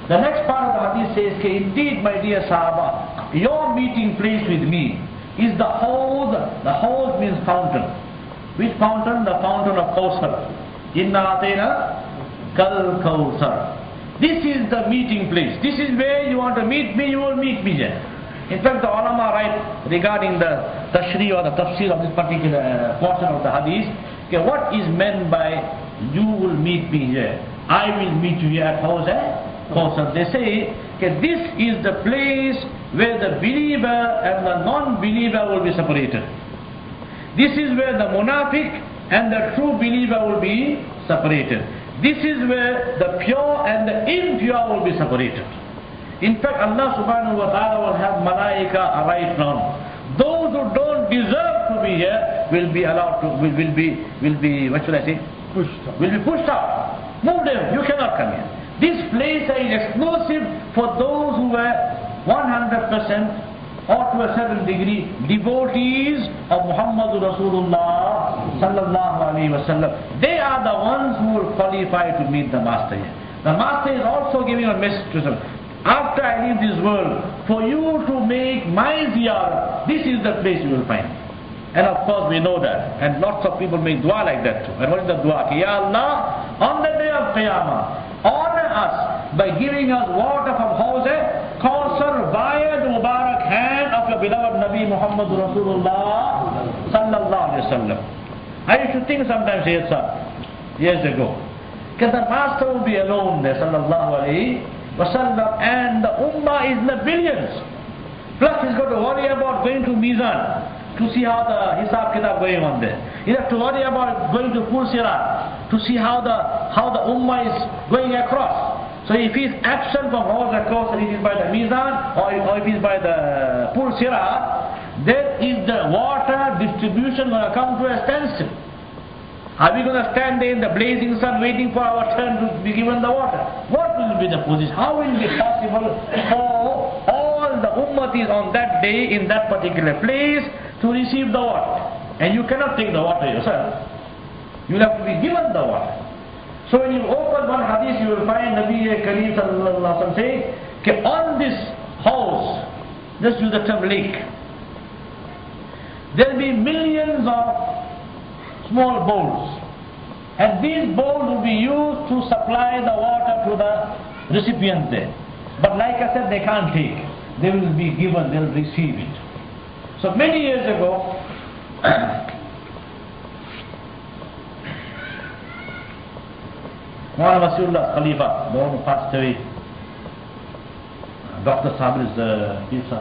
The next part of the hadith says, indeed, my dear Sahaba, your meeting place with me is the Hawd. The Hawd means fountain. Which fountain? The fountain of Kawthar. Inna atayna kal Kawthar. This is the meeting place. This is where you want to meet me, you will meet me here. In fact, the ulama write regarding the tashri or the tafsir of this particular portion of the hadith, okay, what is meant by you will meet me here? I will meet you here at Kawthar. They say, okay, this is the place where the believer and the non-believer will be separated. This is where the munafiq and the true believer will be separated. This is where the pure and the impure will be separated. In fact, Allah subhanahu wa ta'ala will have malaika right now. Those who don't deserve to be here will be allowed to, will be, what should I say? Will be pushed out. Move them, you cannot come here. This place is exclusive for those who were 100% or to a certain degree devotees of Muhammad Rasulullah sallallahu alaihi wasallam. They are the ones who will qualify to meet the Master here. The Master is also giving a message to them. After I leave this world, for you to make my ziyarah, this is the place you will find. And of course we know that. And lots of people make dua like that too. And what is the dua? Ya Allah, on the day of Qiyamah, honor us by giving us water from Hawd Kawthar via the Mubarak hand of your beloved Nabi Muhammad Rasulullah sallallahu alaihi wasallam. I used to think sometimes years ago, because the Master will be alone there sallallahu alaihi wasallam, and the ummah is in the billions. Plus he's got to worry about going to Mizan to see how the hisab kitab going on there. He has to worry about going to Pur Sirat to see how the ummah is going across. So if he is absent from Hawd Kawthar, if he is by the Mizan or if he is by the Pur Sirat, then is the water distribution going to come to a standstill? Are we going to stand there in the blazing sun waiting for our turn to be given the water? What will be the position? How will it be possible for all the ummatis on that day in that particular place to receive the water? And you cannot take the water yourself. You will have to be given the water. So when you open one hadith, you will find Nabi Kareem sallallahu alaihi wasallam saying, okay, on this house, just use the term lake, there will be millions of small bowls, and these bowls will be used to supply the water to the recipients there. But like I said, they can't take. They will be given, they will receive it. So many years ago, Maulana Wasiullah Khalifa, the one who passed away, Dr. Sabri's Pisa,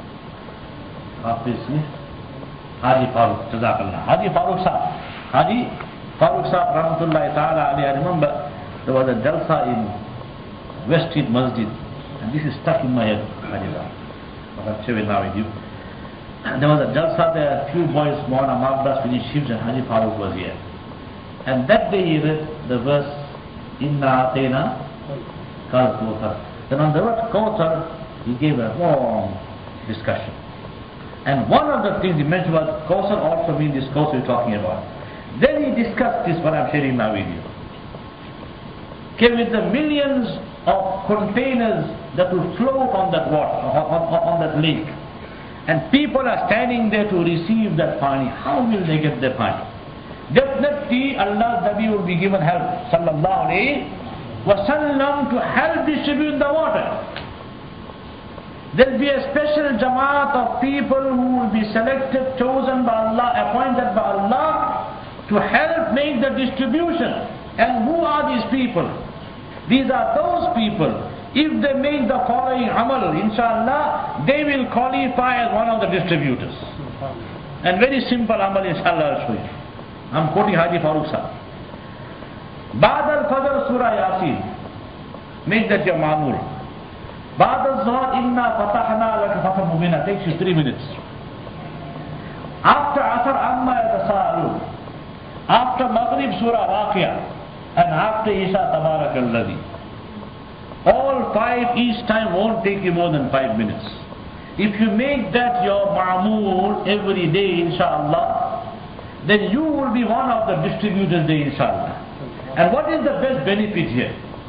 Haji Farooq, Jazakallah. Haji Farooq Sahib, Rahmatullahi Ta'ala Ali. I remember there was a Jalsa in West Street Masjid, and this is stuck in my head, Haji Sahib. I'll share it now with you. And there was a Jalsa there, a few boys, Maulana Mabdas finished shifts, and Haji Farooq was here. And that day he read the verse, Inna atayna kal Kawthar. Then on the word Kawthar, he gave a long discussion. And one of the things he mentioned was Kawthar also means this Kawthar you're talking about. Then he discussed this, what I'm sharing now with you. Okay, with the millions of containers that will float on that water, on that lake, and people are standing there to receive that pani, how will they get their pani? Definitely Allah's Nabi will be given help sallallahu alayhi wa sallam to help distribute the water. There will be a special jamaat of people who will be selected, chosen by Allah, appointed by Allah to help make the distribution. And who are these people? These are those people, if they make the following amal, inshallah, they will qualify as one of the distributors. And very simple amal, inshallah, I'll show you. I'm quoting Haji Farooq Sahib. Ba'd al-Fajr Surah Yasin. Make that your ma'mul. Ba'd al-Zuhr Inna Fatahna Laka Fatah Mubina. Takes you 3 minutes. After Asr Amma Yatasa'alun. After Maghrib Surah Waqiyah. And after Isha Tabarak Alladhi. All 5 each time won't take you more than 5 minutes. If you make that your ma'mul every day, inshallah, then you will be one of the distributors there, inshallah. And what is the best benefit here?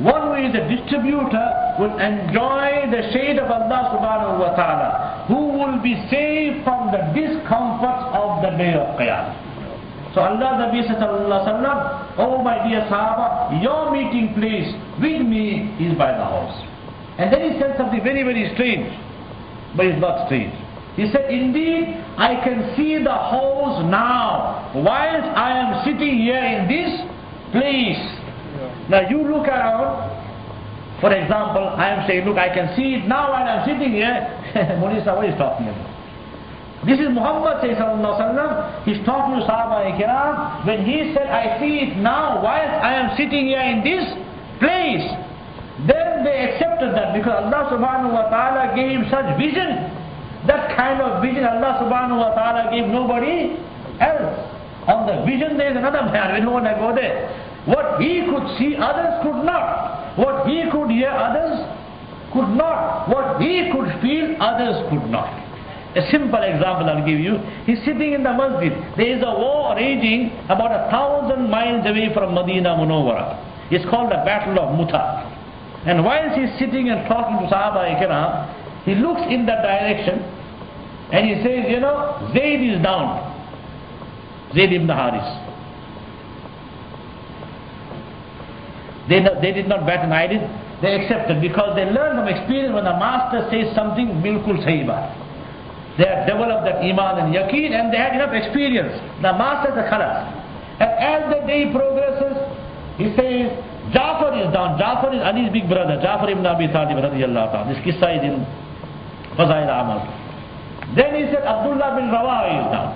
One who is a distributor will enjoy the shade of Allah subhanahu wa ta'ala, who will be saved from the discomforts of the day of Qiyamah. So Allah Nabi sallallahu alaihi wasallam, oh my dear Sahaba, your meeting place with me is by the house. And then he said something very, very strange, but it's not strange. He said, indeed, I can see the house now, whilst I am sitting here in this place. Now you look around, for example, I am saying, look, I can see it now while I am sitting here. Munisa, what is talking about? This is Muhammad sallallahu alaihi wasallam. He's talking to Sahaba Kiram. When he said, I see it now whilst I am sitting here in this place, then they accepted that, because Allah subhanahu wa ta'ala gave him such vision. That kind of vision Allah subhanahu wa ta'ala gave nobody else. On the vision there is another man, we don't want to go there. What he could see, others could not. What he could hear, others could not. What he could feel, others could not. A simple example I'll give you. He's sitting in the masjid. There is a war raging about 1,000 miles away from Medina Munawwara. It's called the Battle of Muta. And whilst he's sitting and talking to Sahaba Ikram, he looks in that direction and he says, you know, Zayd is down. Zayd ibn Haris. They did not bat an eyelid. They accepted, because they learned from experience, when the master says something, bilkul sahi baat. They have developed that iman and yaqeen, and they had enough experience. The master says, khalas. And as the day progresses, he says, Jafar is down. Jafar is Ali's big brother, Jafar ibn Abi Talib radiyallahu ta'ala. This qissa is in Fazail Amal. Then he said, Abdullah bin Rawaha is down.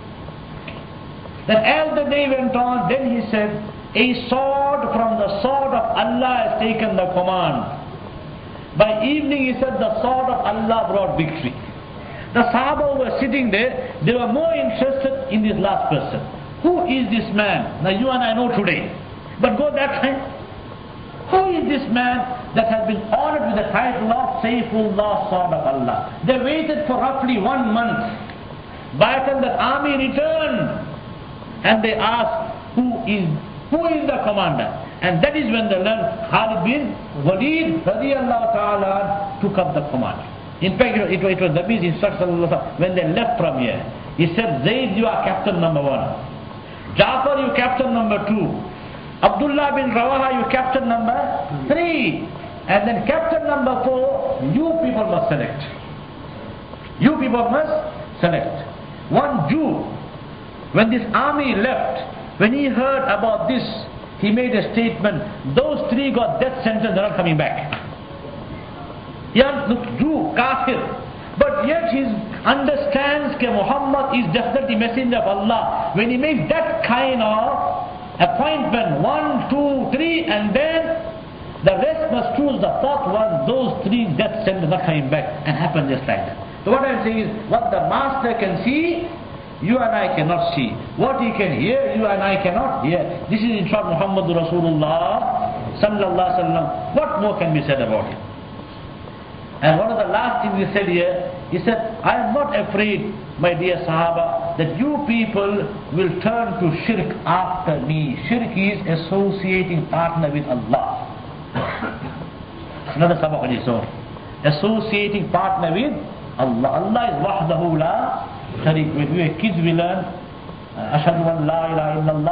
Then as the day went on, then he said, a sword from the sword of Allah has taken the command. By evening, he said, the sword of Allah brought victory. The Sahaba who were sitting there, they were more interested in this last person. Who is this man? Now you and I know today. But go that time. Who is this man that has been honored with the title of Saifullah, sword of Allah? They waited for roughly 1 month. By the time that army returned, and they asked, who is the commander? And that is when they learned Khalid bin Walid radiyallahu ta'ala took up the command. In fact, it was Nabi's instruction when they left from here. He said, Zayd, you are captain number 1. Jafar, you captain number 2. Abdullah bin Rawaha, you captain number 3. And then captain number 4, you people must select. You people must select. One Jew, when this army left, when he heard about this, he made a statement, those 3 got death sentence, they're not coming back. Yeah, look, Jew, kafir. But yet he understands that Muhammad is definitely messenger of Allah. When he makes that kind of appointment, 1, 2, 3, and then the rest must choose the 4th one, those 3 death sentence not coming back, and happen just like that. So what I'm saying is, what the master can see, you and I cannot see. What he can hear, you and I cannot hear. This is in short Muhammadur Rasulullah sallallahu alaihi wasallam. What more can be said about him? And one of the last things he said here, he said, I am not afraid, my dear Sahaba, that you people will turn to shirk after me. Shirk is associating partner with Allah. Another sabaq on his own. Associating partner with Allah. Allah is wahdahu la sharik. When we were kids, we learned, Ashhadu an la ilaha illallah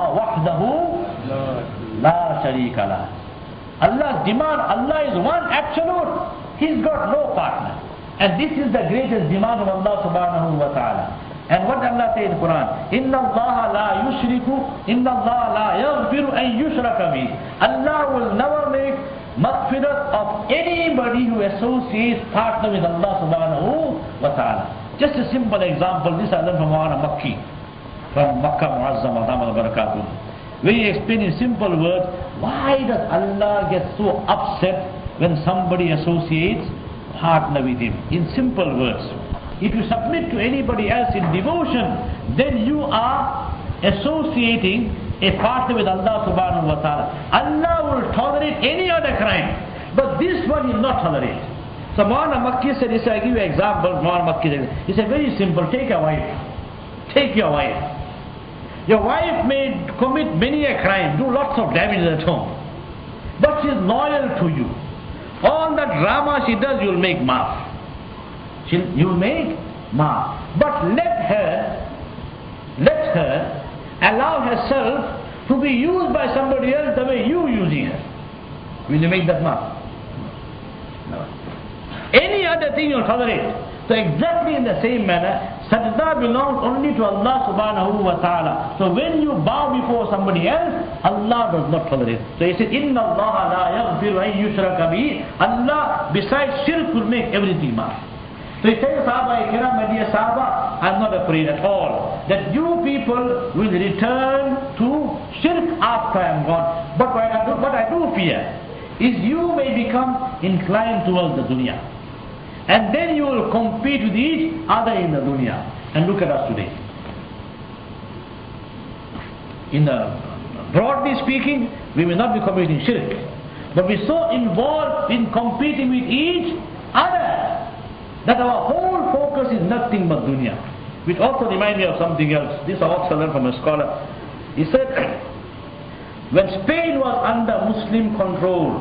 wahdahu la sharika la. Allah's demand, Allah is one absolute. He's got no partner. And this is the greatest demand of Allah subhanahu wa ta'ala. And what Allah says in the Quran, Inna Allah la yushriku, Inna Allah la yaghfiru an yushraka bih. Allah will never make maghfirat of anybody who associates partner with Allah subhanahu wa ta'ala. Just a simple example, this I learned from Maulana Makki, from Makkah Muazzama, Damar Barakatuh. Where he explained in simple words, why does Allah get so upset when somebody associates partner with him? In simple words, if you submit to anybody else in devotion, then you are associating a partner with Allah subhanahu wa ta'ala. Allah will tolerate any other crime, but this one he will not tolerate. So Maulana Makki said, I give you an example. Maulana Makki said, he said, very simple, take a wife. Take your wife. Your wife may commit many a crime, do lots of damage at home. but she is loyal to you. All that drama she does, you will make maaf. You will make maaf. But let her allow herself to be used by somebody else the way you using her. Will you make that maaf? No. Any other thing you will tolerate. So exactly in the same manner, sajda belongs only to Allah subhanahu wa ta'ala. So when you bow before somebody else, Allah does not tolerate. So he said, Inna Allah la yaghfiru an yushraka bihi. Allah besides shirk will make everything maaf. So he says, Sahaba Kiram, my dear Sahaba, I am not afraid at all that you people will return to shirk after I am gone. But what I do fear is you may become inclined towards the dunya. And then you will compete with each other in the dunya. And look at us today. Broadly speaking, we may not be committing shirk, but we're so involved in competing with each other that our whole focus is nothing but dunya. Which also reminds me of something else. This I also learned from a scholar. He said, when Spain was under Muslim control,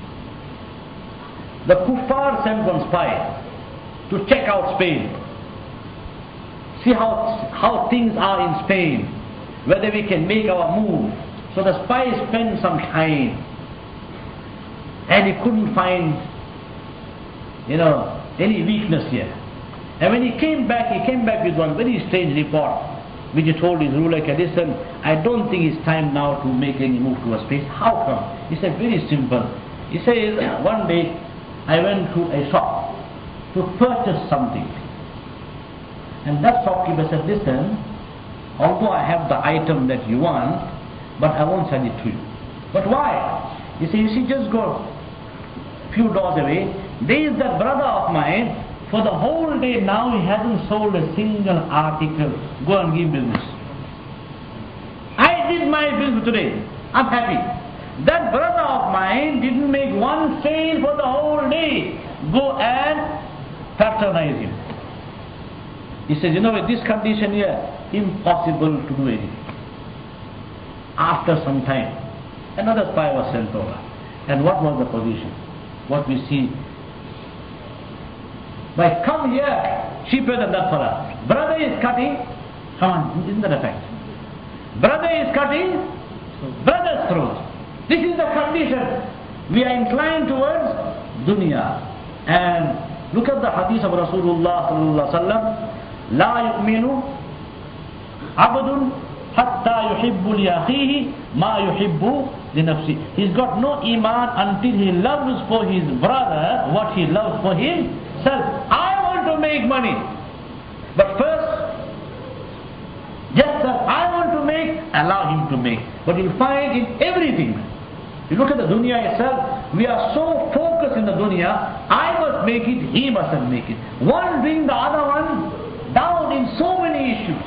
the kuffar sent one spy to check out Spain. See how things are in Spain, whether we can make our move. So the spy spent some time and he couldn't find, any weakness here. And when he came back with one very strange report, which he told his ruler, listen, I don't think it's time now to make any move towards Spain. How come? He said, very simple. He says, one day I went to a shop to purchase something. And that shopkeeper said, listen, although I have the item that you want, but I won't sell it to you. But why? He said, you see, just go a few doors away. There is that brother of mine, for the whole day now he hasn't sold a single article. Go and give business. I did my business today. I'm happy. That brother of mine didn't make one sale for the whole day. Go and patronize him. He says, with this condition here, impossible to do anything. After some time, another spy was sent over. And what was the position? What we see. By come here, cheaper than that fella. Brother is cutting. Come on, isn't that a fact? Brother is cutting brother's throat. This is the condition. We are inclined towards dunya. And look at the hadith of Rasulullah sallallahu alaihi wasallam. La yu'minu abdun hatta yuhibbu li akhihi ma yuhibbu li nafsi. He's got no iman until he loves for his brother what he loves for himself. I want to make money, but first, just that I want to make, allow him to make. But you'll find in everything. You look at the dunya itself, we are so focused in the dunya, I must make it, he mustn't make it. One bring the other one down in so many issues.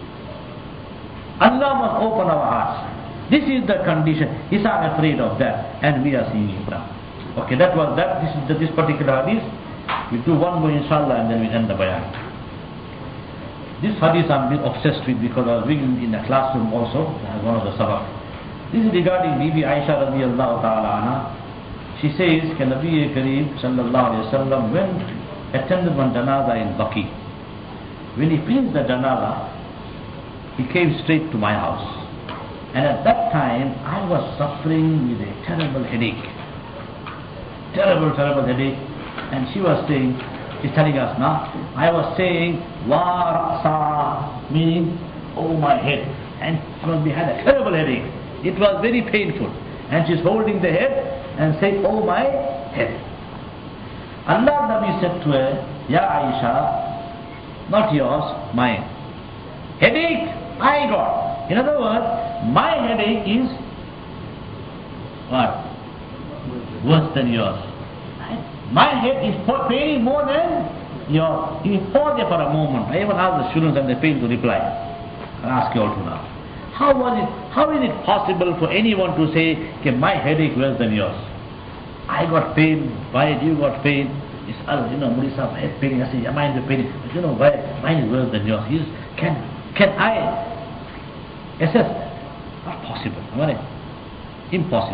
Allah must open our hearts. This is the condition. He's not afraid of that, and we are seeing it now. Okay, that was that. This is this particular hadith. We'll do one more inshallah and then we end the bayan. This hadith I'm been obsessed with because I was reading in the classroom also as one of the sabaq. This is regarding Bibi Aisha radiyallahu ta'ala anha. She says, Nabi Kareem sallallahu alayhi wa sallam went, attended one janaza in Baqi. When he finished the janaza, he came straight to my house. And at that time, I was suffering with a terrible headache. Terrible headache. And she was saying, she's telling us now, I was saying, wa ra'sa, meaning, oh my head. And we had a terrible headache. It was very painful. And she's holding the head and saying, oh my head. Allah Nabi said to her, Ya Aisha, not yours, mine. Headache, I got. In other words, my headache is what? Worse than yours. My head is paining more than yours. You pause there for a moment. I even asked the students and they failed to reply. I'll ask you all to now. How is it possible for anyone to say, okay, my headache worse than yours? I got pain, why you got pain? It's Murisa, my head paining. I say, yeah, mine is paining. But why? Mine is worse than yours. Can I assess that? Not possible. Impossible.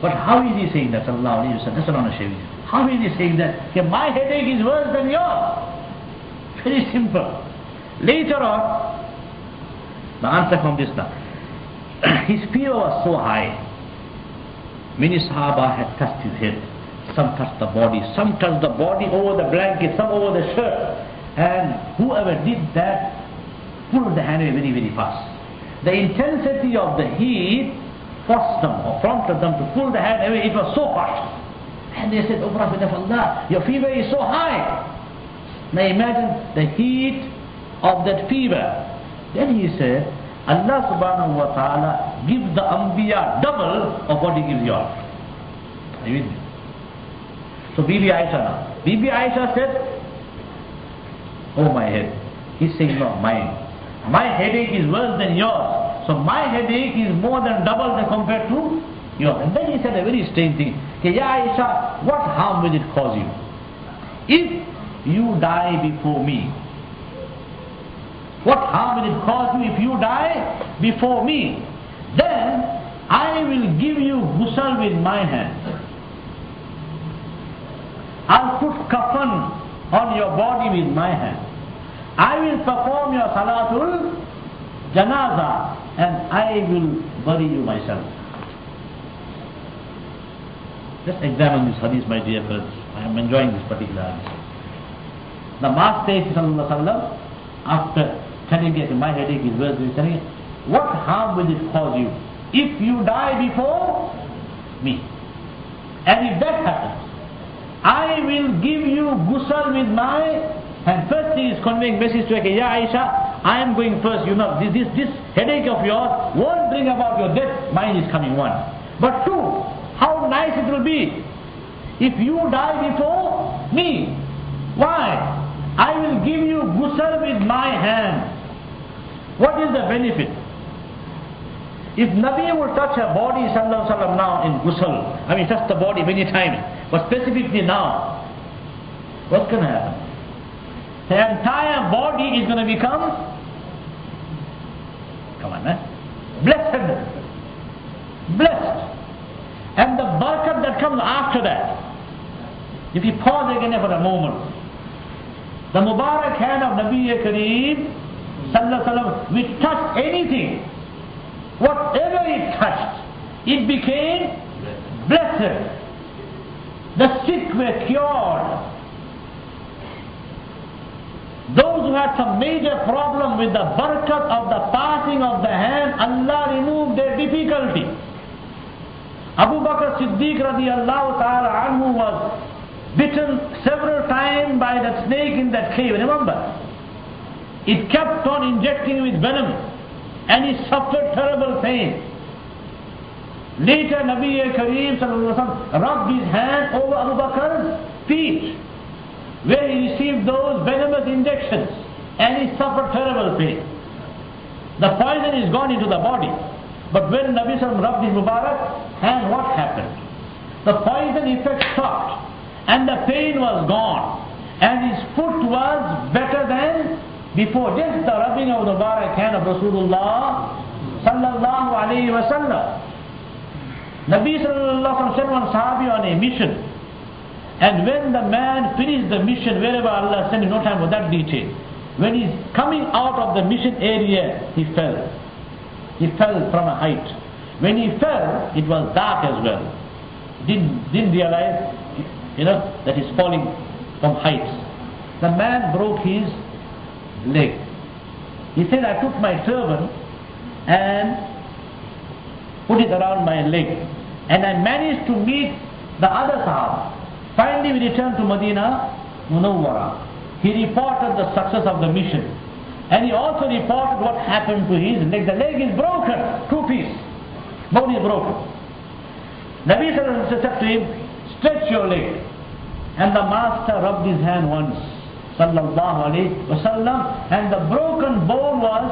But how is he saying that? Sallallahu Alaihi Wasallam. That's what I want to show you. How is he saying that? Okay, my headache is worse than yours. Very simple. Later on, the answer from this now. His fever was so high. Many Sahaba had touched his head. Some touched the body. Some touched the body over the blanket. Some over the shirt. And whoever did that pulled the hand away very, very fast. The intensity of the heat forced them or prompted them to pull the hand away. It was so fast. And they said, "O Prophet of Allah, your fever is so high." Now imagine the heat of that fever. Then he said, Allah subhanahu wa ta'ala gives the Anbiya double of what he gives you all. Are you with me? So Bibi Aisha now. Bibi Aisha said, "Oh, my head." He's saying, "No, mine. My headache is worse than yours. So my headache is more than double compared to yours." And then he said a very strange thing. "Okay, Ya Aisha, what harm will it cause you? If you die before me, what harm will it cause you if you die before me? Then I will give you ghusl with my hand. I'll put kafan on your body with my hand. I will perform your salatul janaza and I will bury you myself." Just examine this hadith, my dear friends. I am enjoying this particular hadith. The Master Sallallahu Alaihi Wasallam, after telling me my headache is worse, he is telling me, what harm will it cause you if you die before me? And if that happens, I will give you ghusl with my hand. First he is conveying message to her, "Ya Aisha, I am going first. You know, this headache of yours won't bring about your death. Mine is coming, one. But two, how nice it will be if you die before me. Why? I will give you ghusl with my hand." What is the benefit? If Nabi will touch her body, sallallahu alaihi wasallam, now in ghusl, I mean touch the body many times, but specifically now, what's going to happen? The entire body is going to become, come on, man, blessed. Blessed. And the barakat that comes after that, if you pause again for a moment, the Mubarak hand of Nabi Kareem sallallahu alaihi wasallam, which touched anything, whatever it touched, it became blessed. The sick were cured. Those who had some major problem with the barakat of the passing of the hand, Allah removed their difficulty. Abu Bakr Siddiq radiallahu ta'ala anhu was bitten several times by that snake in that cave, remember? It kept on injecting with venom and he suffered terrible pain. Later Nabi Kareem sallallahu alaihi wasallam rubbed his hand over Abu Bakr's feet where he received those venomous injections and he suffered terrible pain. The poison is gone into the body. But when Nabi sallallahu alaihi wasallam rubbed his Mubarak hand, what happened? The poison effect stopped and the pain was gone and his foot was better than before. Just the rubbing of the Mubarak hand of Rasulullah sallallahu alaihi wasallam. Nabi sallallahu alaihi wasallam sent one Sahabi on a mission, and when the man finished the mission, wherever Allah sent him, no time for that detail, when he's coming out of the mission area, he fell. He fell from a height. When he fell, it was dark as well. Didn't realize, that he's falling from heights. The man broke his leg. He said, "I took my turban and put it around my leg, and I managed to meet the other Sahaba." Finally we returned to Medina Munawwara. He reported the success of the mission, and he also reported what happened to his leg. The leg is broken, 2 pieces. Bone is broken. Nabi sallallahu alaihi wasallam said to him, "Stretch your leg." And the master rubbed his hand once, sallallahu alaihi wasallam, and the broken bone was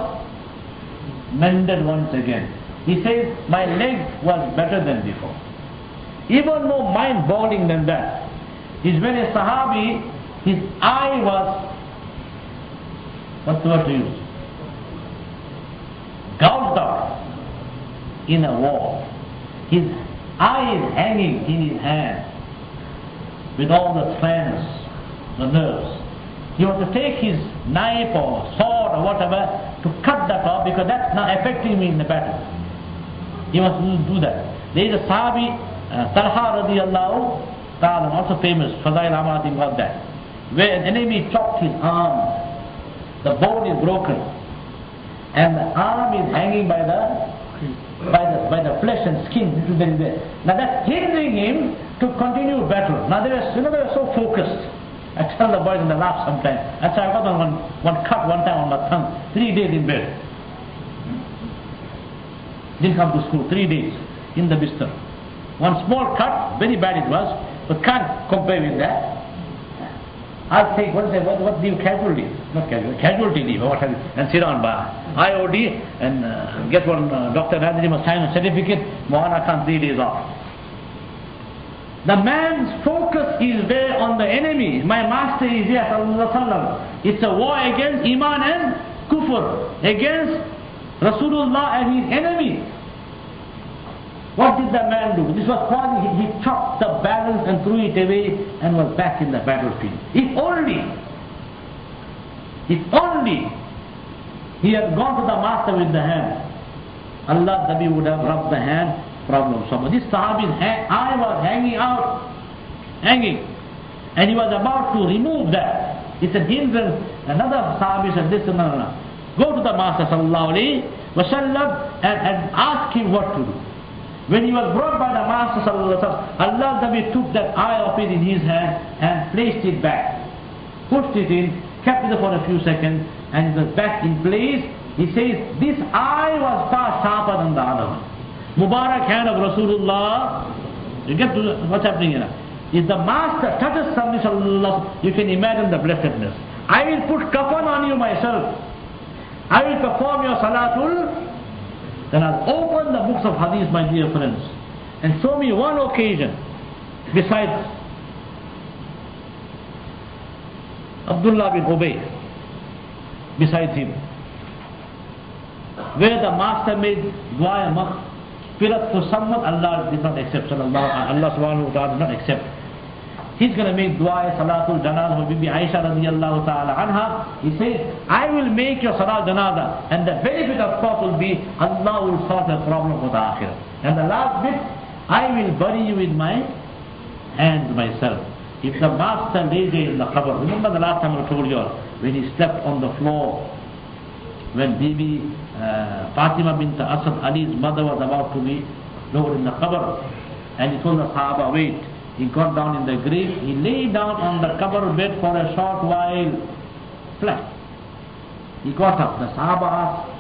mended once again. He says, "My leg was better than before." Even more mind-boggling than that is when a Sahabi, his eye was, what's the word to use? Gouged out in a war. His eye is hanging in his hand with all the strands, the nerves. He wants to take his knife or sword or whatever to cut that off because that's not affecting me in the battle. He wants to do that. There is a Sahabi, Talha radiallahu ta'ala, also famous, Fadail Ahmad got that, where an enemy chopped his arm, the bone is broken, and the arm is hanging by the flesh and skin. Now that's hindering him to continue battle. Now they were so focused. I tell the boys and they laugh sometimes. I say I got on one cut one time on my tongue, 3 days in bed. Didn't come to school, 3 days in the bistar. One small cut, very bad it was, but can't compare with that. I'll take, what leave, casualty? Not casualty, casualty leave, or what have you, and sit on by IOD and get one, Dr. Radhiri must sign a certificate, Mohana Khan 3 days off. The man's focus is there on the enemy. My master is here, it's a war against Iman and Kufr, against Rasulullah and his enemies. What did the man do? This was quasi, he chopped the balance and threw it away and was back in the battlefield. If only he had gone to the master with the hand, Allah Nabi would have rubbed the hand, problem solved. This Sahabi's eye was hanging, and he was about to remove that. It's a hindrance. Another Sahabi said, listen, no. Go to the Master sallallahu alayhi wa sallam and ask him what to do. When he was brought by the Master sallallahu alayhi wa sallam, Allah Nabi took that eye of it in his hand and placed it back, pushed it in, kept it for a few seconds, and it was back in place. He says, this eye was far sharper than the other one. Mubarak hand of Rasulullah. You get to what's happening here. If the Master touches something, sallallahu, you can imagine the blessedness. I will put kafan on you myself. I will perform your salatul. Then I'll open the books of hadith, my dear friends, and show me one occasion besides Abdullah bin Ubay, besides him, where the Master made dua maghfirat to someone Allah did not accept. Allah subhanahu wa ta'ala did not accept. He's going to make dua salatul janazah for Bibi Aisha radiyallahu ta'ala anha. He says, I will make your salat janazah, and the benefit of course will be Allah will solve the problem for the akhirah. And the last bit, I will bury you with my hands myself. If the Master lays in the qabr, remember the last time I told you, when he slept on the floor, when Bibi Fatima bint Asad, Ali's mother, was about to be lowered in the qabr, and he told the Sahaba, wait. He got down in the grave, he lay down on the qabr bed for a short while, flat. He got up, the Sahaba asked,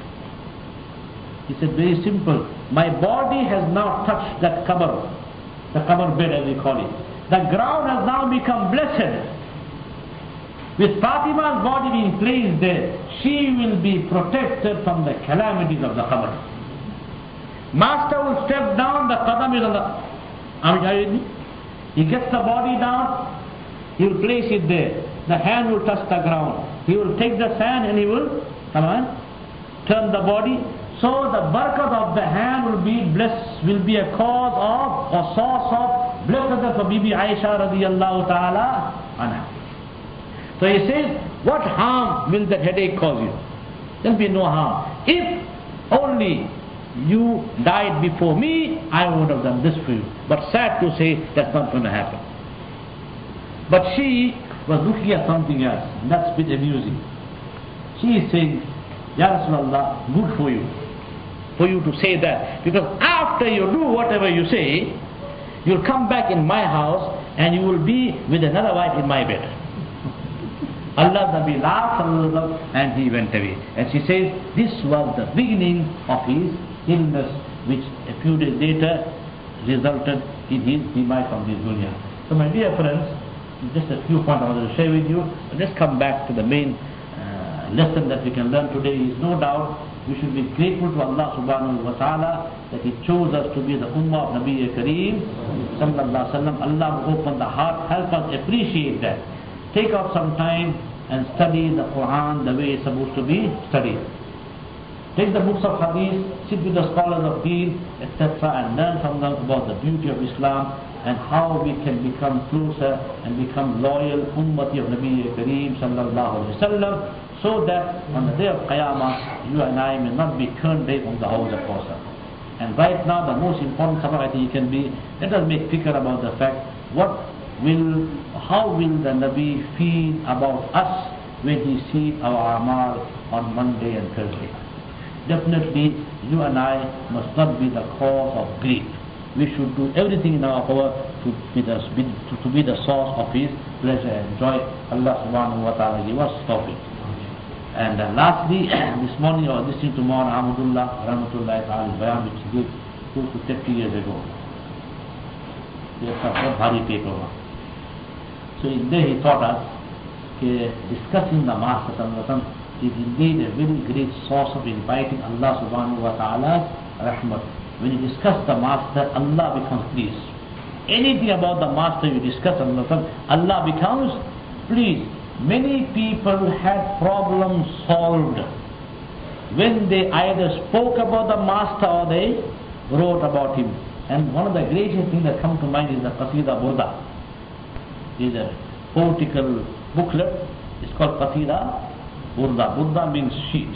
he said, very simple, my body has now touched that qabr, the qabr bed as we call it. The ground has now become blessed. With Fatima's body being placed there, she will be protected from the calamities of the qabr. Master will step down, the qadam is on the... He gets the body down, he will place it there. The hand will touch the ground. He will take the sand and he will, turn the body. So the barakat of the hand will be blessed, will be a cause of, or source of blessedness for Bibi Aisha radiyallahu ta'ala anha. So he says, what harm will that headache cause you? There will be no harm. If only you died before me, I would have done this for you. But sad to say, that's not going to happen. But she was looking at something else, and that's a bit amusing. She is saying, Ya Rasulullah, good for you to say that. Because after you do whatever you say, you'll come back in my house and you will be with another wife in my bed. Allah Nabi laughed and he went away. And she says, this was the beginning of his illness, which a few days later resulted in his demise from this dunya. So my dear friends, just a few points I wanted to share with you. Let's come back to the main lesson that we can learn today. Is no doubt we should be grateful to Allah subhanahu wa ta'ala that He chose us to be the ummah of Nabi Kareem sallallahu alaihi wasallam. Allah will open the heart, help us appreciate that. Take out some time and study the Quran the way it's supposed to be studied. Take the books of hadith, sit with the scholars of deen, etc., and learn from them about the beauty of Islam and how we can become closer and become loyal ummati of Nabi Kareem sallallahu alaihi wasallam, so that on the day of Qiyamah, you and I may not be turned away from the Hawz of Kawthar. And right now, the most important sabak I think can be, let us make fikr about the fact, how will the Nabi feel about us when he sees our amal on Monday and Thursday? Definitely, you and I must not be the cause of grief. We should do everything in our power to be the source of his pleasure and joy. Allah subhanahu wa ta'ala give us tawfiq. And lastly, this morning I was listening to Maulana Ahmadullah Rahmatullahi ta'ala bayan which he gave close to 30 years ago. It's a bhari paper. So in there he taught us that discussing the Master Sallallahu is indeed a very great source of inviting Allah subhanahu wa ta'ala's rahmat. When you discuss the Master, Allah becomes pleased. Anything about the Master you discuss, Allah becomes pleased. Many people had problems solved when they either spoke about the Master or they wrote about him. And one of the greatest things that come to mind is the Qasida Burda. It is a poetical booklet. It's called Qasida Burda. Burda means sheet.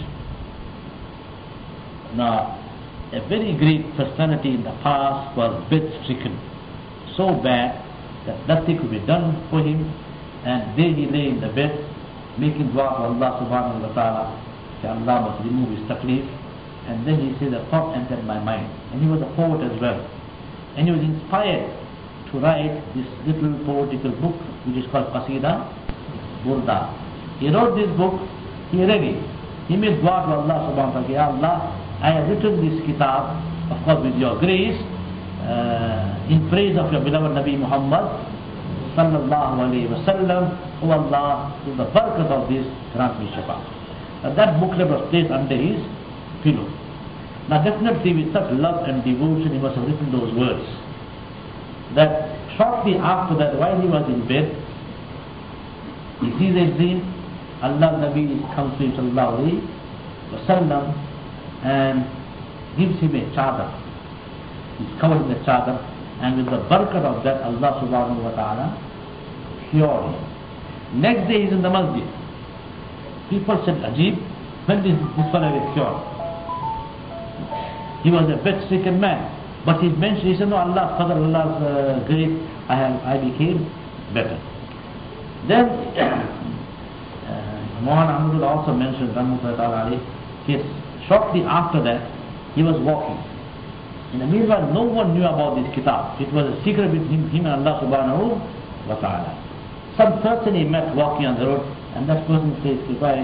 Now, a very great personality in the past was bed-stricken, so bad that nothing could be done for him, and there he lay in the bed making dua to Allah subhanahu wa ta'ala, that Allah must remove his taklif. And then he said, a thought entered my mind, and he was a poet as well, and he was inspired to write this little poetical book which is called Qasida Burda. He wrote this book, he read it, he made dua to Allah subhanahu wa ta'ala, Ya Allah, I have written this kitab, of course with your grace, in praise of your beloved Nabi Muhammad sallallahu alayhi wa sallam. O Allah, through the barakat of this, grant me shafa. That booklet was placed under his pillow. Now definitely with such love and devotion he must have written those words. That shortly after that, while he was in bed, he sees a dream. Allah Nabi comes to him sallallahu alayhi wa sallam and gives him a chadar. He's covered in the chadar, and with the barakat of that, Allah subhanahu wa ta'ala cured him. Next day he's in the masjid. People said, Ajib, when did this fellow get cured? He was a bed-stricken man, but he mentioned, he said, no, Allah's Qadr, Allah's grace, I became better. Then Maulana Ahmadullah also mentioned, Rahmatullahi ta'ala alayhi, shortly after that, he was walking. In the meanwhile, no one knew about this kitab. It was a secret between him and Allah subhanahu wa ta'ala. Some person he met walking on the road, and that person says,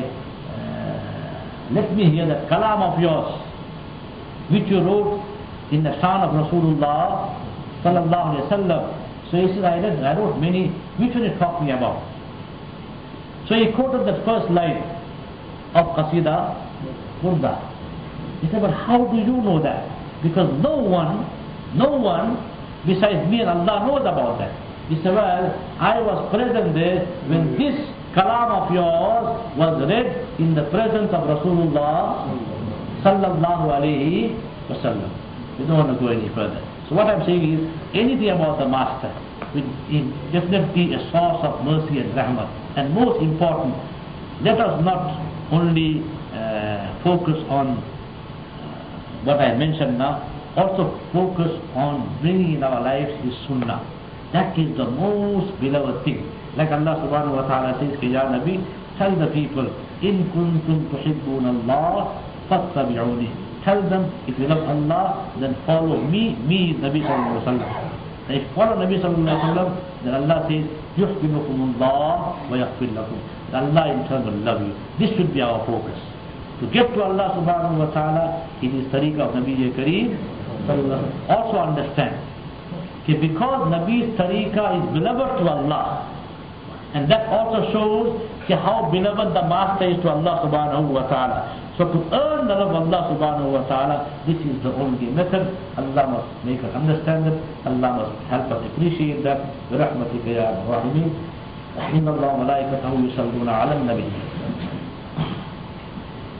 let me hear that kalam of yours, which you wrote in the shan of Rasulullah sallallahu alayhi wa sallam. So he said, I wrote many, which one are you talking about? So he quoted the first line of Qasida Burda. He said, but how do you know that? Because no one besides me and Allah knows about that. He said, well, I was present there when this kalam of yours was read in the presence of Rasulullah sallallahu alayhi wa sallam. We don't want to go any further. So what I'm saying is, anything about the Master is definitely a source of mercy and rahmat. And most important, let us not only focus on what I mentioned now, also focus on bringing in our lives his sunnah. That is the most beloved thing. Like Allah subhanahu wa ta'ala says, Ya Nabi, tell the people, in kuntum tuhibbun Allah, fattabi'uni. Tell them, if you love Allah, then follow me, Nabi sallallahu alayhi wa sallam. And if you follow Nabi sallallahu alayhi wa sallam, then Allah says, yuhibbukum Allah wa yaghfir lakum. Allah in turn will love you. This should be our focus. To get to Allah subhanahu wa ta'ala in his tariqah of Nabi Kareem, also understand that because Nabi's tariqah is beloved to Allah, and that also shows how beloved the Master is to Allah subhanahu wa ta'ala. So to earn the love of Allah subhanahu wa ta'ala, this is the only method. Allah must make us understand it. Allah must help us appreciate that. برحمتك يا الراحمين. إن الله وملائكته يصلون على النبي.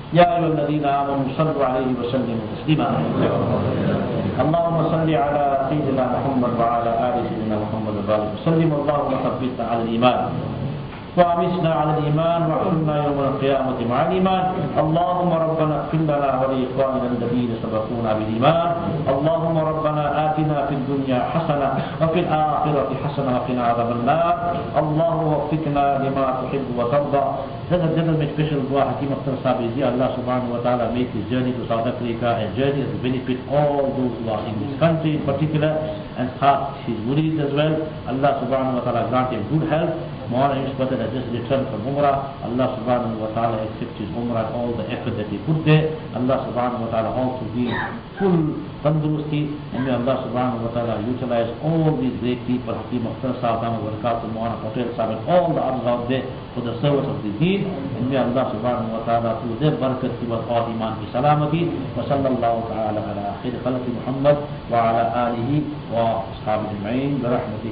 يا أيها الذين آمنوا صلوا عليه وسلموا تسليما. اللهم صل على سيدنا محمد وعلى آل سيدنا محمد وبارك وسلم. اللهم ثبتنا على الإيمان وأمسنا على الإيمان واحشرنا يوم القيامة مع الإيمان. اللهم ربنا اغفر لنا ولإخواننا الذين سبقونا بالإيمان. اللهم ربنا آتنا في الدنيا حسنة وفي الآخرة حسنة وقنا عذاب النار. اللهم وفقنا لما تحب وترضى. Then a general special dua Hakim Akhtar Sahib, Allah subhanahu wa ta'ala make his journey to South Africa a journey that will benefit all those who are in this country in particular, and his murid as well. Allah subhanahu wa ta'ala grant him good health. Maulana Yusuf Badr has just returned from Umrah. Allah subhanahu wa ta'ala accept his Umrah and all the effort that he put there. Allah subhanahu wa ta'ala also give full tandurusti, and may Allah subhanahu wa ta'ala utilize all these great people, Hakim Akhtar Sahib, Maulana Patel Sahib, and all the others out there for the service of the deen. And may Allah subhanahu wa ta'ala through their barakat give us all iman bi salamati. Wa sallallahu ta'ala ala akhir khalqi Muhammad wa ala alihi wa ashabihi ajma'in bi rahmatihi.